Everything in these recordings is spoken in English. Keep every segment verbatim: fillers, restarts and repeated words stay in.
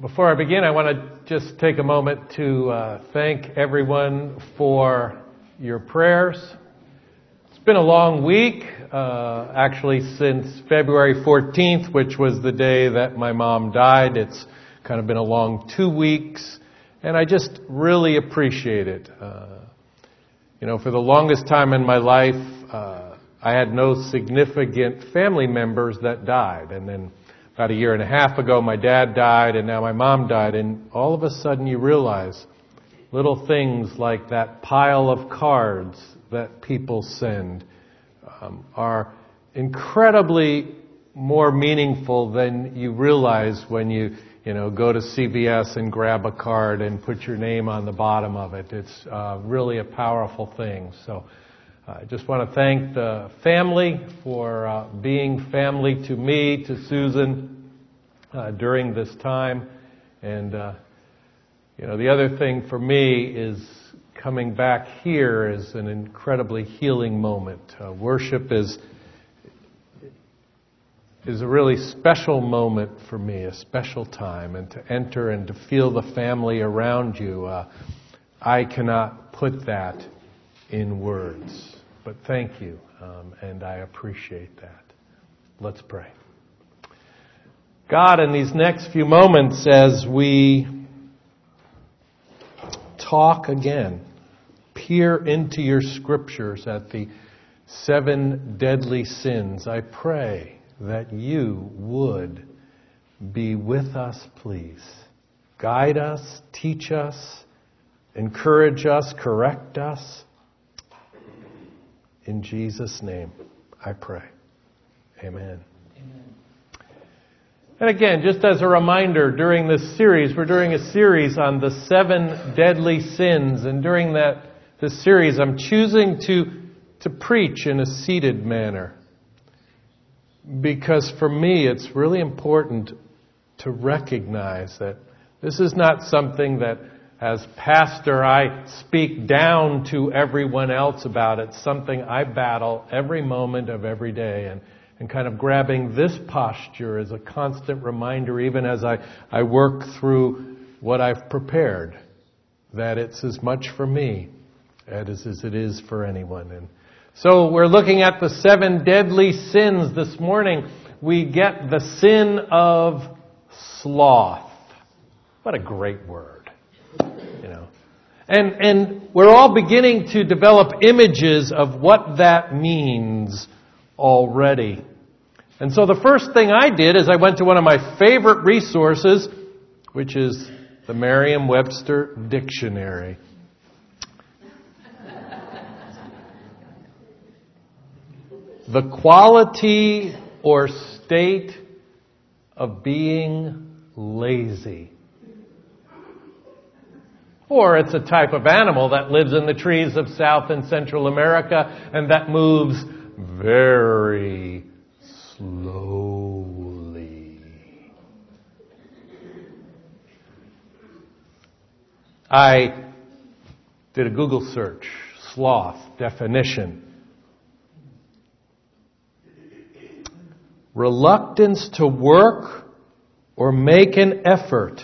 Before I begin, I want to just take a moment to uh, thank everyone for your prayers. It's been a long week, uh, actually since February fourteenth, which was the day that my mom died. It's kind of been a long two weeks, and I just really appreciate it. Uh, you know, for the longest time in my life, uh, I had no significant family members that died, and then about a year and a half ago, my dad died, and now my mom died, and all of a sudden you realize little things like that pile of cards that people send um, are incredibly more meaningful than you realize when you, you know, go to C V S and grab a card and put your name on the bottom of it. It's uh, really a powerful thing. So I just want to thank the family for uh, being family to me, to Susan, uh, during this time. And, uh, you know, the other thing for me is coming back here is an incredibly healing moment. Uh, worship is is a really special moment for me, a special time. And to enter and to feel the family around you, uh, I cannot put that in words. But thank you, um, and I appreciate that. Let's pray. God, in these next few moments, as we talk again, peer into your scriptures at the seven deadly sins, I pray that you would be with us, please. Guide us, teach us, encourage us, correct us. In Jesus' name, I pray. Amen. Amen. And again, just as a reminder, during this series, we're doing a series on the seven deadly sins. And during that this series, I'm choosing to, to preach in a seated manner. Because for me, it's really important to recognize that this is not something that, as pastor, I speak down to everyone else about. It's something I battle every moment of every day. And, and kind of grabbing this posture is a constant reminder, even as I, I work through what I've prepared, that it's as much for me as, as it is for anyone. And so we're looking at the seven deadly sins this morning. We get the sin of sloth. What a great word. You know, and and we're all beginning to develop images of what that means already. And so the first thing I did is I went to one of my favorite resources, which is the Merriam-Webster Dictionary. The quality or state of being lazy. Or it's a type of animal that lives in the trees of South and Central America and that moves very slowly. I did a Google search, sloth, definition. Reluctance to work or make an effort.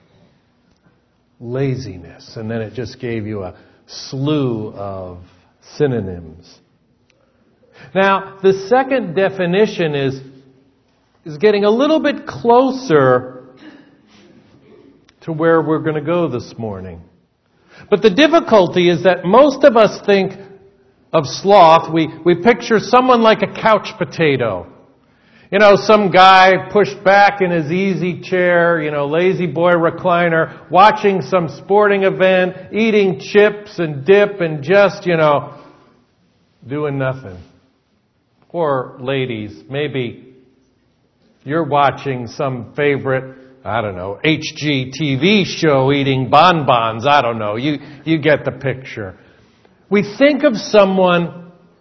Laziness. And then it just gave you a slew of synonyms. Now, the second definition is, is getting a little bit closer to where we're going to go this morning. But the difficulty is that most of us think of sloth, we, we picture someone like a couch potato. You know, some guy pushed back in his easy chair, you know, lazy boy recliner, watching some sporting event, eating chips and dip and just, you know, doing nothing. Or ladies, maybe you're watching some favorite, I don't know, H G T V show eating bonbons. I don't know. You, you get the picture. We think of someone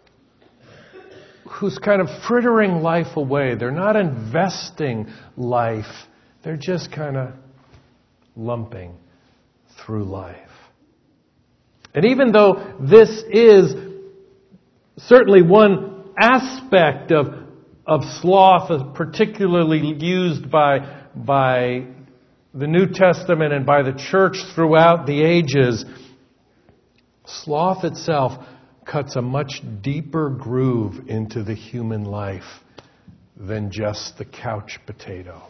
who's kind of frittering life away. They're not investing life. They're just kind of lumping through life. And even though this is certainly one aspect of, of sloth, particularly used by, by the New Testament and by the church throughout the ages, sloth itself cuts a much deeper groove into the human life than just the couch potato.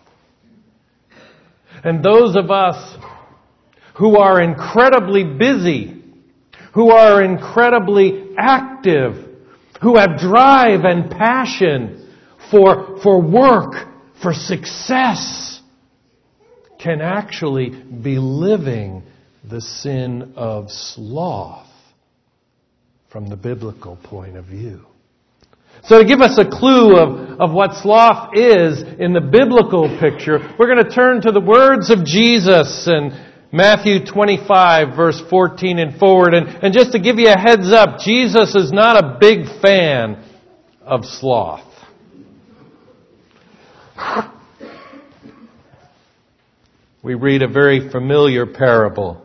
And those of us who are incredibly busy, who are incredibly active, who have drive and passion for, for work, for success, can actually be living the sin of sloth from the biblical point of view. So to give us a clue of, of what sloth is in the biblical picture, we're going to turn to the words of Jesus in Matthew twenty-five, verse fourteen and forward. And, and just to give you a heads up, Jesus is not a big fan of sloth. We read a very familiar parable.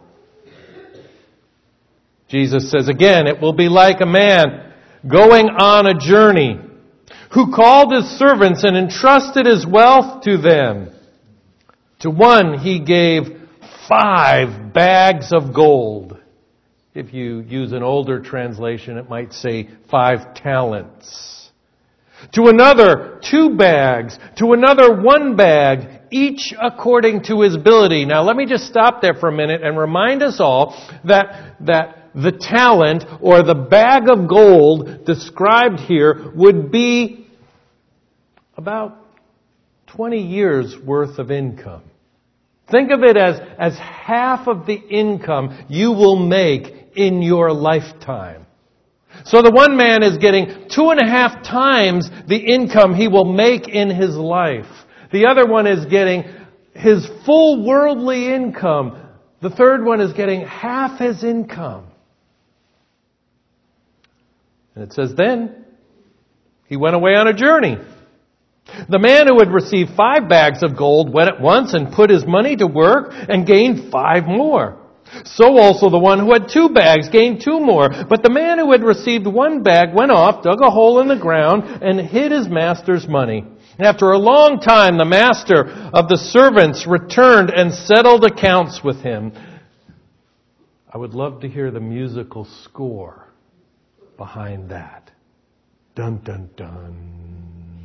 Jesus says, again, it will be like a man going on a journey who called his servants and entrusted his wealth to them. To one he gave five bags of gold. If you use an older translation, it might say five talents. To another, two bags. To another, one bag, each according to his ability. Now let me just stop there for a minute and remind us all that, that the talent or the bag of gold described here would be about twenty years worth of income. Think of it as, as half of the income you will make in your lifetime. So the one man is getting two and a half times the income he will make in his life. The other one is getting his full worldly income. The third one is getting half his income. And it says, then he went away on a journey. The man who had received five bags of gold went at once and put his money to work and gained five more. So also the one who had two bags gained two more. But the man who had received one bag went off, dug a hole in the ground, and hid his master's money. And after a long time, the master of the servants returned and settled accounts with him. I would love to hear the musical score behind that. Dun, dun, dun.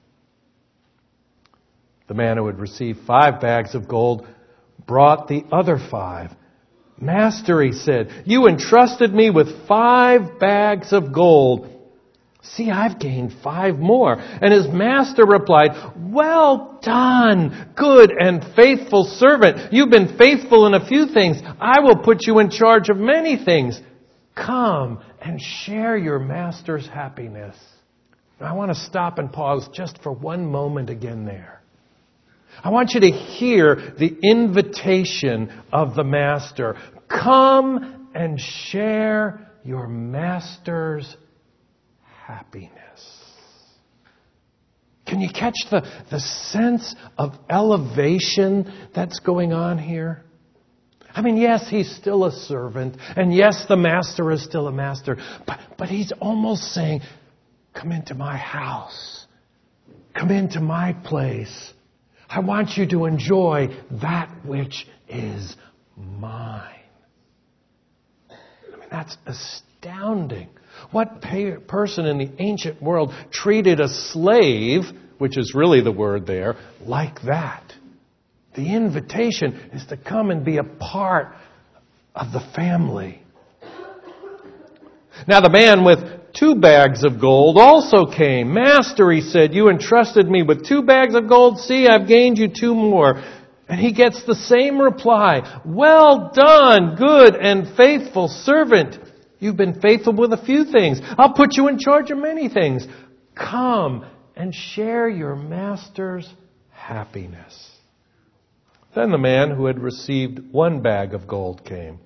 The man who had received five bags of gold brought the other five. Master, he said, you entrusted me with five bags of gold. See, I've gained five more. And his master replied, well done, good and faithful servant. You've been faithful in a few things. I will put you in charge of many things. Come and share your master's happiness. Now, I want to stop and pause just for one moment again there. I want you to hear the invitation of the master. Come and share your master's happiness. Can you catch the, the sense of elevation that's going on here? I mean, yes, he's still a servant, and yes, the master is still a master, but, but he's almost saying, come into my house. Come into my place. I want you to enjoy that which is mine. I mean, that's astounding. What pa- person in the ancient world treated a slave, which is really the word there, like that? The invitation is to come and be a part of the family. Now the man with two bags of gold also came. Master, he said, you entrusted me with two bags of gold. See, I've gained you two more. And he gets the same reply. Well done, good and faithful servant. You've been faithful with a few things. I'll put you in charge of many things. Come and share your master's happiness. Then the man who had received one bag of gold came.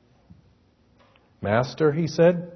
Master, he said,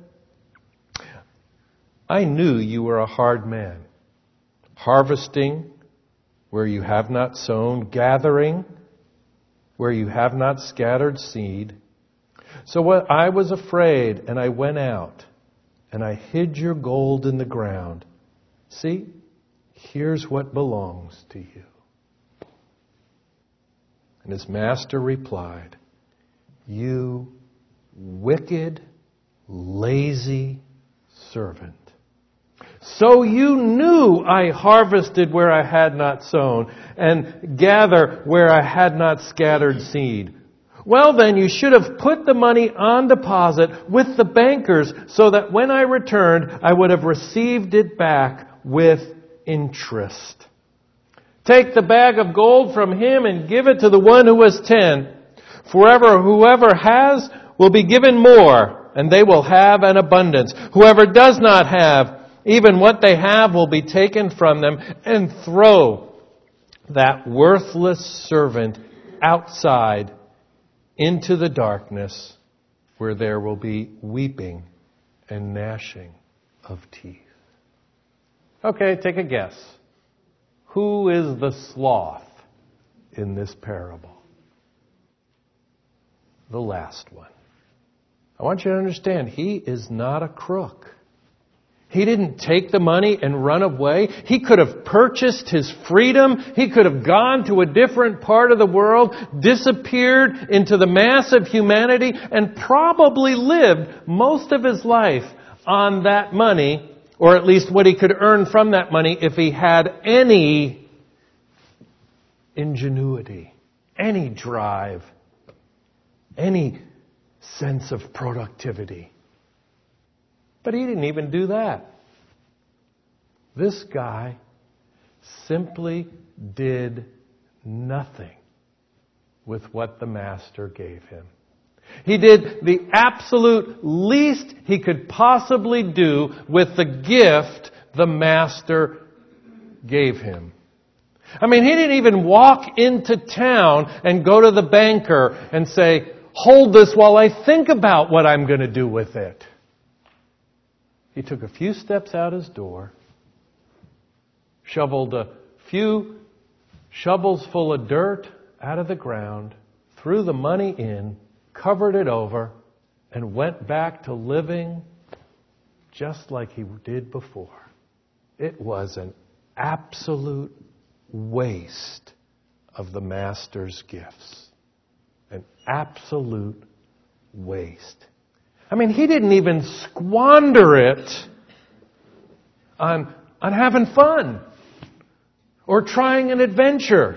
I knew you were a hard man, harvesting where you have not sown, gathering where you have not scattered seed. So what, I was afraid, and I went out, and I hid your gold in the ground. See, here's what belongs to you. And his master replied, "You wicked, lazy servant. So you knew I harvested where I had not sown, and gather where I had not scattered seed. Well then, you should have put the money on deposit with the bankers, so that when I returned, I would have received it back with interest. Take the bag of gold from him and give it to the one who has ten. Forever, whoever has will be given more, and they will have an abundance. Whoever does not have, even what they have will be taken from them, and throw that worthless servant outside into the darkness, where there will be weeping and gnashing of teeth." Okay, take a guess. Who is the sloth in this parable? The last one. I want you to understand, he is not a crook. He didn't take the money and run away. He could have purchased his freedom. He could have gone to a different part of the world, disappeared into the mass of humanity, and probably lived most of his life on that money, or at least what he could earn from that money if he had any ingenuity, any drive, any sense of productivity. But he didn't even do that. This guy simply did nothing with what the master gave him. He did the absolute least he could possibly do with the gift the master gave him. I mean, he didn't even walk into town and go to the banker and say, "Hold this while I think about what I'm going to do with it." He took a few steps out his door, shoveled a few shovels full of dirt out of the ground, threw the money in, covered it over, and went back to living just like he did before. It was an absolute waste of the master's gifts. An absolute waste. I mean, he didn't even squander it on, on having fun or trying an adventure.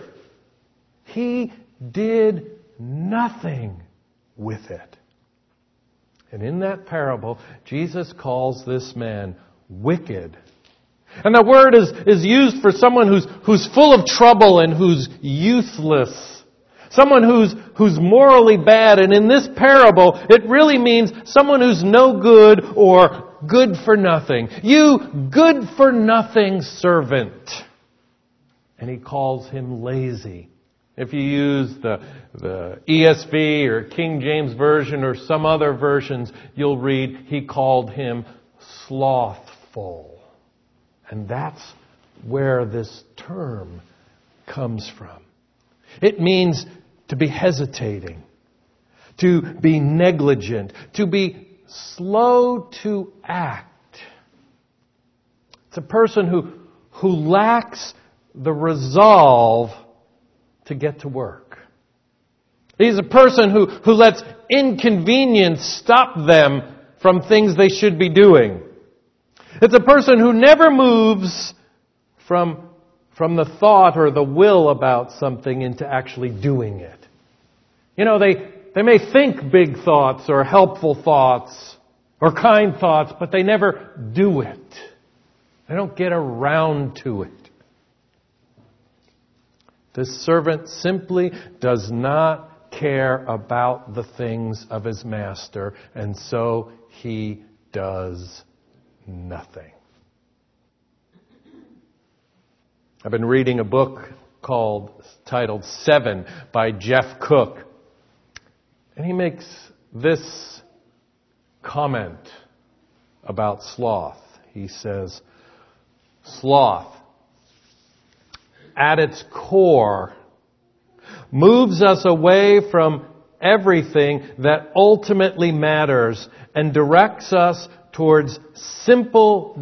He did nothing with it. And in that parable, Jesus calls this man wicked. And the word is, is used for someone who's, who's full of trouble and who's useless. Someone who's, who's morally bad. And in this parable, it really means someone who's no good or good for nothing. You good for nothing servant. And he calls him lazy. If you use the, the E S V or King James Version or some other versions, you'll read, he called him slothful. And that's where this term comes from. It means to be hesitating, to be negligent, to be slow to act. It's a person who, who lacks the resolve to get to work. He's a person who, who lets inconvenience stop them from things they should be doing. It's a person who never moves from, from the thought or the will about something into actually doing it. You know, they, they may think big thoughts or helpful thoughts or kind thoughts, but they never do it. They don't get around to it. This servant simply does not care about the things of his master, and so he does nothing. I've been reading a book called, titled Seven by Jeff Cook. And he makes this comment about sloth. He says, sloth, at its core, moves us away from everything that ultimately matters and directs us towards simple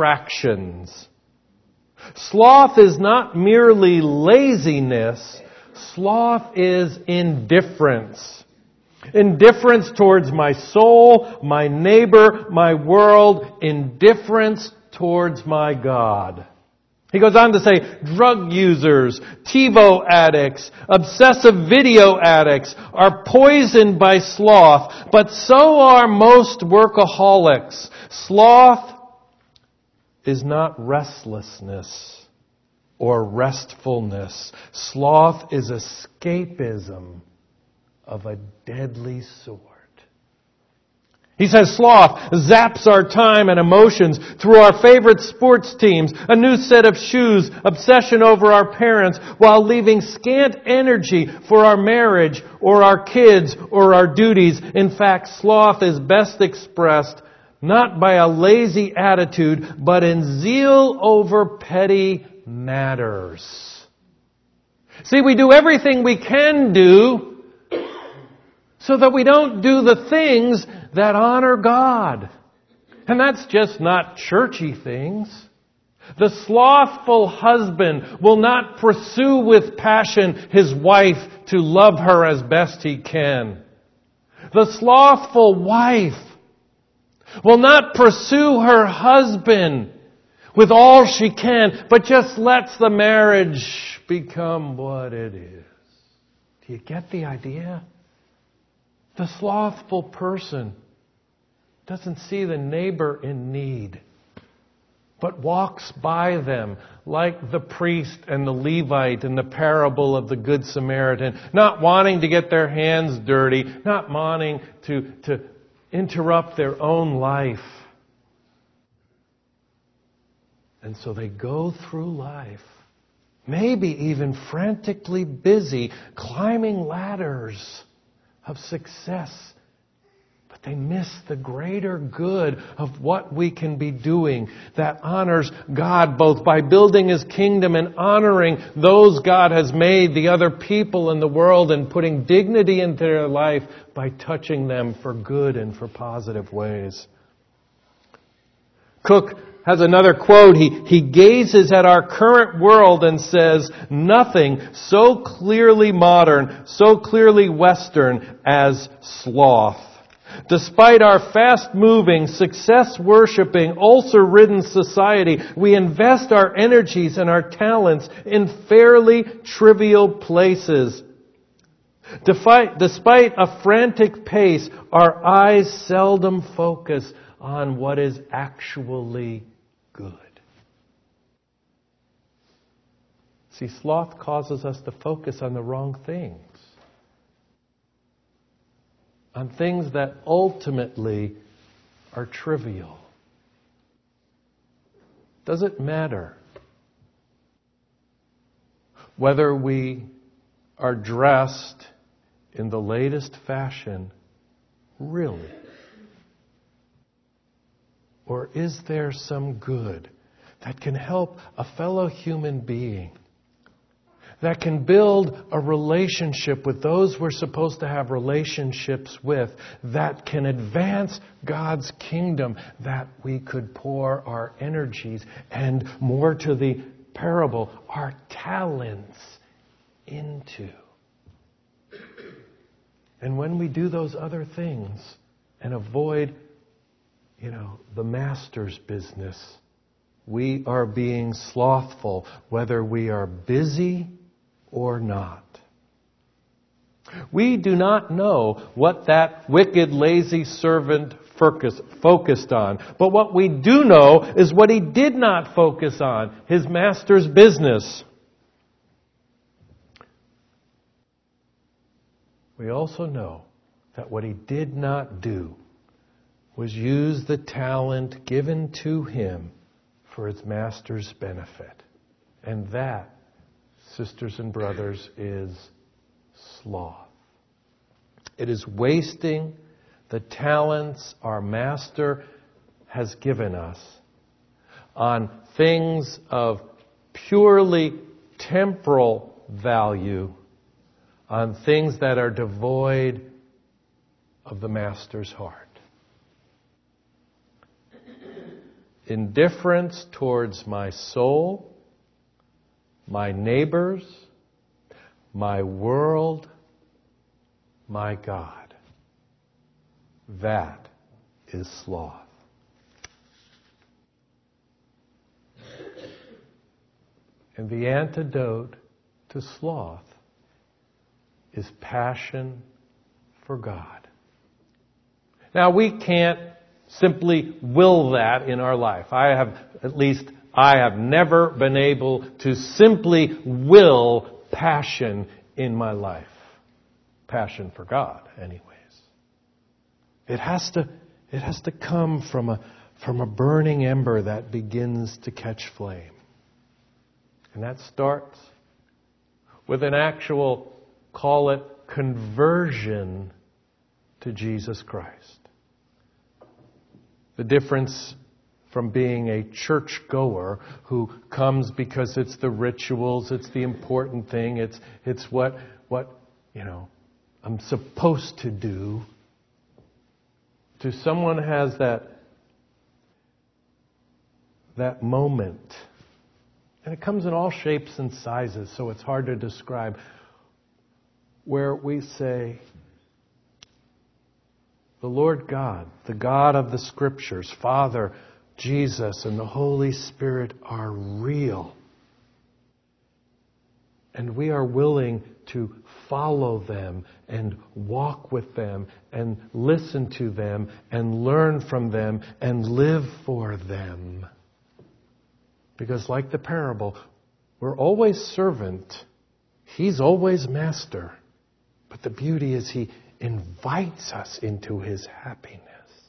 distractions. Sloth is not merely laziness. Sloth is indifference. Indifference towards my soul, my neighbor, my world. Indifference towards my God. He goes on to say, drug users, TiVo addicts, obsessive video addicts are poisoned by sloth, but so are most workaholics. Sloth is not restlessness or restfulness. Sloth is escapism of a deadly sort. He says sloth zaps our time and emotions through our favorite sports teams, a new set of shoes, obsession over our parents, while leaving scant energy for our marriage or our kids or our duties. In fact, sloth is best expressed not by a lazy attitude, but in zeal over petty matters. See, we do everything we can do so that we don't do the things that honor God. And that's just not churchy things. The slothful husband will not pursue with passion his wife to love her as best he can. The slothful wife will not pursue her husband with all she can, but just lets the marriage become what it is. Do you get the idea? The slothful person doesn't see the neighbor in need, but walks by them like the priest and the Levite in the parable of the Good Samaritan, not wanting to get their hands dirty, not wanting to, to interrupt their own life. And so they go through life, maybe even frantically busy, climbing ladders of success. But they miss the greater good of what we can be doing that honors God both by building His kingdom and honoring those God has made, the other people in the world, and putting dignity into their life by touching them for good and for positive ways. Cook has another quote. He, he gazes at our current world and says, nothing so clearly modern, so clearly Western as sloth. Despite our fast-moving, success-worshipping, ulcer-ridden society, we invest our energies and our talents in fairly trivial places. Despite, despite a frantic pace, our eyes seldom focus on what is actually good. See, sloth causes us to focus on the wrong things. On things that ultimately are trivial. Does it matter whether we are dressed in the latest fashion, really? Or is there some good that can help a fellow human being, that can build a relationship with those we're supposed to have relationships with, that can advance God's kingdom, that we could pour our energies and, more to the parable, our talents into? And when we do those other things and avoid, you know, the master's business, we are being slothful, whether we are busy or not. We do not know what that wicked, lazy servant focused on. But what we do know is what he did not focus on, his master's business. We also know that what he did not do was use the talent given to him for his master's benefit. And that, sisters and brothers, is sloth. It is wasting the talents our master has given us on things of purely temporal value, on things that are devoid of the master's heart. Indifference towards my soul, my neighbors, My world, my God. That is sloth. And the antidote to sloth is passion for God. Now, we can't simply will that in our life. I have, at least I have never been able to simply will passion in my life. Passion for God, anyways. It has to, it has to come from a, from a burning ember that begins to catch flame. And that starts with an actual, call it, conversion to Jesus Christ. The difference from being a churchgoer who comes because it's the rituals, it's the important thing, it's it's what what you know I'm supposed to do, to someone has that that moment. And it comes in all shapes and sizes, so it's hard to describe, where we say, the Lord God, the God of the Scriptures, Father, Jesus, and the Holy Spirit are real. And we are willing to follow them and walk with them and listen to them and learn from them and live for them. Because like the parable, we're always servant. He's always master. But the beauty is He invites us into His happiness.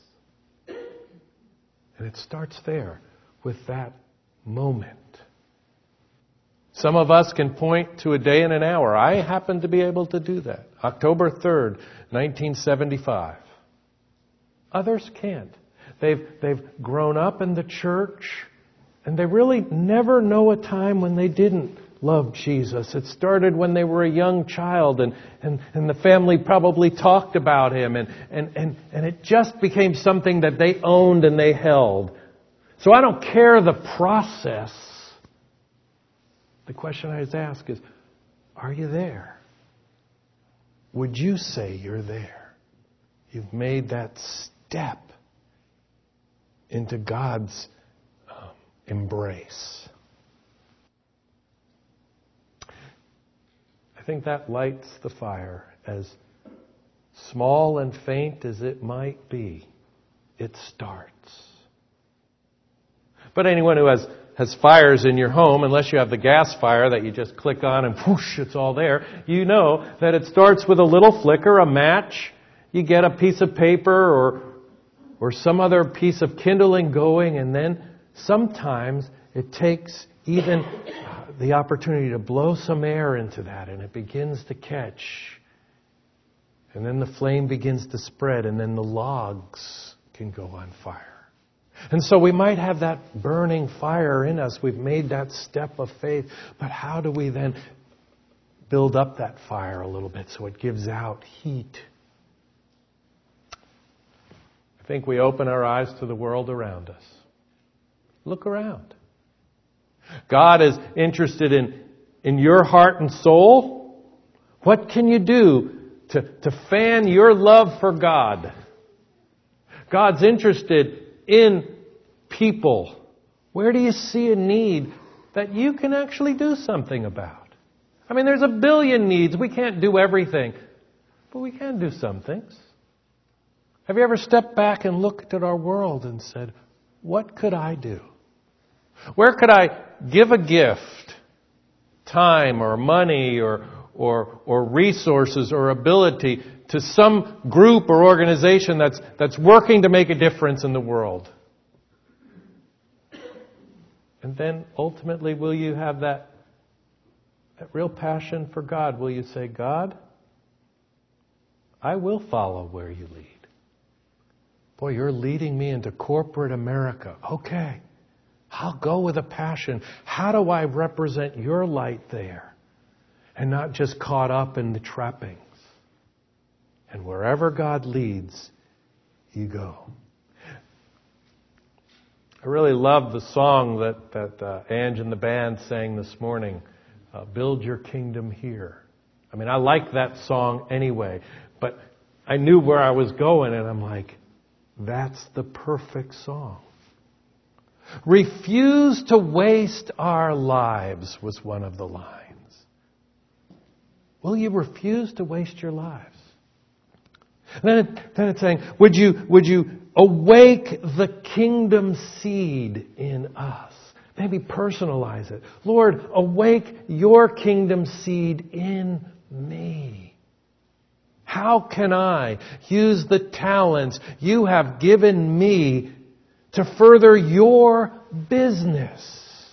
And it starts there with that moment. Some of us can point to a day and an hour. I happen to be able to do that. October third, nineteen seventy-five. Others can't. They've, they've grown up in the church, and they really never know a time when they didn't love Jesus. It started when they were a young child, and, and, and the family probably talked about Him, and, and, and, and it just became something that they owned and they held. So I don't care the process. The question I always ask is, are you there? Would you say you're there? You've made that step into God's um, embrace. I think that lights the fire. As small and faint as it might be, it starts. But anyone who has, has fires in your home, unless you have the gas fire that you just click on and whoosh, it's all there, you know that it starts with a little flicker, a match. You get a piece of paper or or some other piece of kindling going, and then sometimes it takes even the opportunity to blow some air into that, and it begins to catch. And then the flame begins to spread, and then the logs can go on fire. And so we might have that burning fire in us. We've made that step of faith. But how do we then build up that fire a little bit so it gives out heat? I think we open our eyes to the world around us. Look around. God is interested in, in your heart and soul. What can you do to, to fan your love for God? God's interested in people. Where do you see a need that you can actually do something about? I mean, there's a billion needs. We can't do everything, but we can do some things. Have you ever stepped back and looked at our world and said, what could I do? Where could I give a gift? Time or money or, or, or resources or ability to some group or organization that's, that's working to make a difference in the world? And then ultimately, will you have that, that real passion for God? Will you say, God, I will follow where you lead. Boy, you're leading me into corporate America. Okay, I'll go with a passion. How do I represent your light there? And not just caught up in the trappings. And wherever God leads, you go. I really love the song that, that uh, Ange and the band sang this morning, uh, Build Your Kingdom Here. I mean, I like that song anyway, but I knew where I was going, and I'm like, that's the perfect song. Refuse to waste our lives was one of the lines. Will you refuse to waste your lives? Then, it, then it's saying, would you, would you awake the kingdom seed in us? Maybe personalize it. Lord, awake your kingdom seed in me. How can I use the talents you have given me to further your business?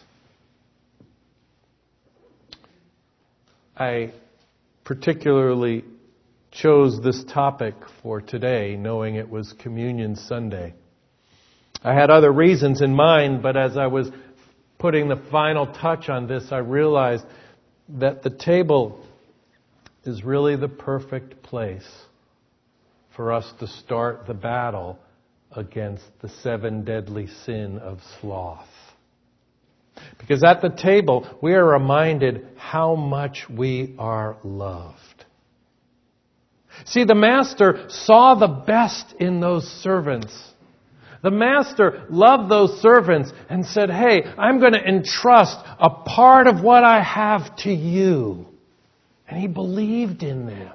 I particularly chose this topic for today, knowing it was Communion Sunday. I had other reasons in mind, but as I was putting the final touch on this, I realized that the table is really the perfect place for us to start the battle against the seven deadly sin of sloth. Because at the table, we are reminded how much we are loved. See, the Master saw the best in those servants. The Master loved those servants and said, hey, I'm going to entrust a part of what I have to you. And He believed in them.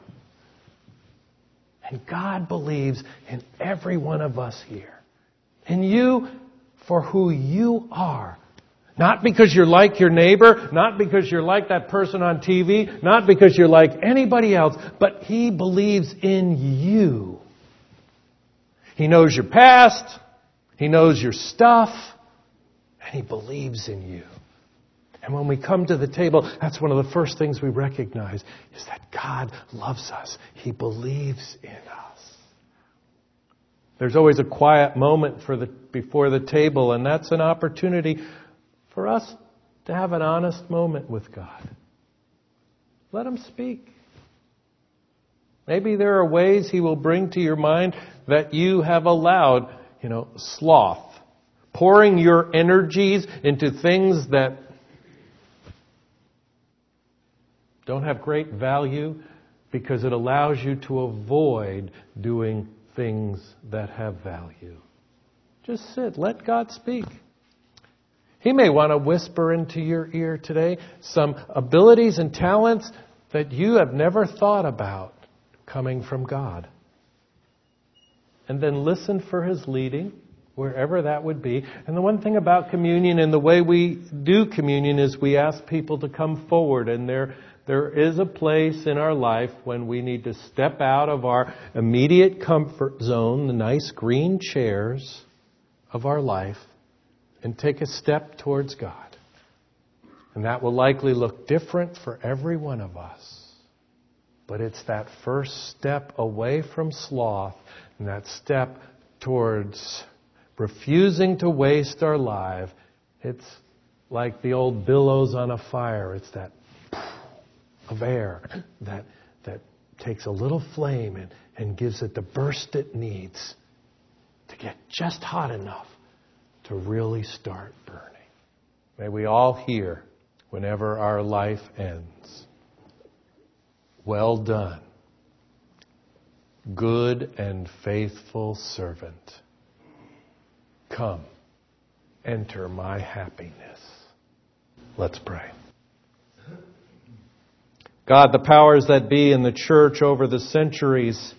And God believes in every one of us here. In you for who you are. Not because you're like your neighbor, not because you're like that person on T V, not because you're like anybody else, but He believes in you. He knows your past, He knows your stuff, and He believes in you. And when we come to the table, that's one of the first things we recognize, is that God loves us. He believes in us. There's always a quiet moment for the, before the table, and that's an opportunity for us to have an honest moment with God. Let Him speak. Maybe there are ways He will bring to your mind that you have allowed, you know, sloth. Pouring your energies into things that don't have great value because it allows you to avoid doing things that have value. Just sit. Let God speak. He may want to whisper into your ear today some abilities and talents that you have never thought about coming from God. And then listen for His leading, wherever that would be. And the one thing about communion and the way we do communion is we ask people to come forward. And there, there is a place in our life when we need to step out of our immediate comfort zone, the nice green chairs of our life, and take a step towards God. And that will likely look different for every one of us. But it's that first step away from sloth and that step towards refusing to waste our life. It's like the old billows on a fire. It's that of air that that takes a little flame and, and gives it the burst it needs to get just hot enough to really start burning. May we all hear, whenever our life ends, well done, good and faithful servant. Come, enter my happiness. Let's pray. God, the powers that be in the church over the centuries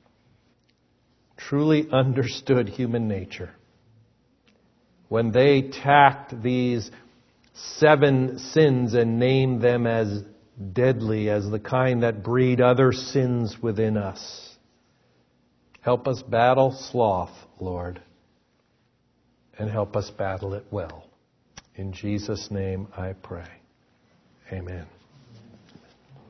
truly understood human nature. When they tacked these seven sins and named them as deadly, as the kind that breed other sins within us. Help us battle sloth, Lord, and help us battle it well. In Jesus' name I pray. Amen.